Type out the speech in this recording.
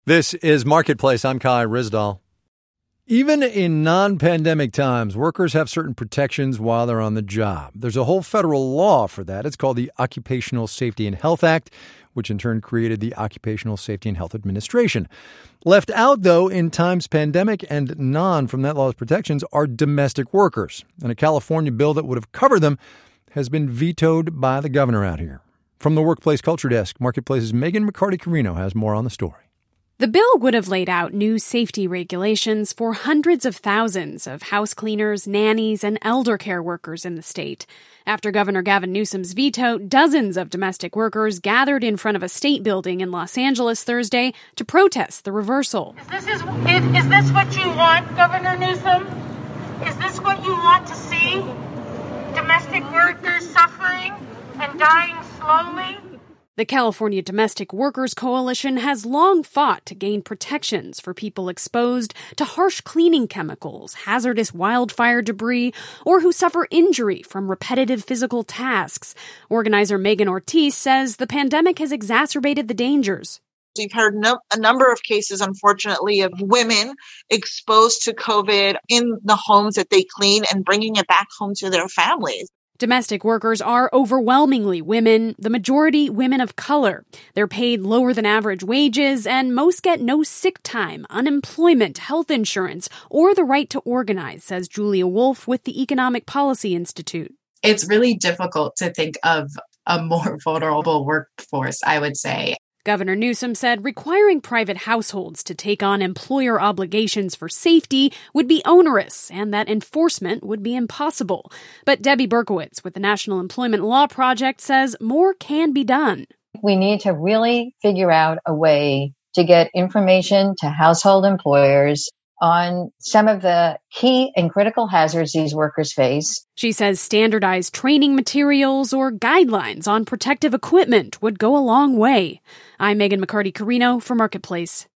This is Marketplace. I'm Kai Ryssdal. Even in non-pandemic times, workers have certain protections while they're on the job. There's a whole federal law for that. It's called the Occupational Safety and Health Act, which in turn created the Occupational Safety and Health Administration. Left out, though, in times pandemic and non from that law's protections are domestic workers. And a California bill that would have covered them has been vetoed by the governor out here. From the Workplace Culture Desk, Marketplace's Megan McCarty-Carino has more on the story. The bill would have laid out new safety regulations for hundreds of thousands of house cleaners, nannies, and elder care workers in the state. After Governor Gavin Newsom's veto, dozens of domestic workers gathered in front of a state building in Los Angeles Thursday to protest the reversal. Is this what you want, Governor Newsom? Is this what you want to see? Domestic workers suffering and dying slowly? The California Domestic Workers Coalition has long fought to gain protections for people exposed to harsh cleaning chemicals, hazardous wildfire debris, or who suffer injury from repetitive physical tasks. Organizer Megan Ortiz says the pandemic has exacerbated the dangers. We've heard a number of cases, unfortunately, of women exposed to COVID in the homes that they clean and bringing it back home to their families. Domestic workers are overwhelmingly women, the majority women of color. They're paid lower than average wages, and most get no sick time, unemployment, health insurance, or the right to organize, says Julia Wolf with the Economic Policy Institute. It's really difficult to think of a more vulnerable workforce, I would say. Governor Newsom said requiring private households to take on employer obligations for safety would be onerous and that enforcement would be impossible. But Debbie Berkowitz with the National Employment Law Project says more can be done. We need to really figure out a way to get information to household employers on some of the key and critical hazards these workers face. She says standardized training materials or guidelines on protective equipment would go a long way. I'm Megan McCarty-Carino for Marketplace.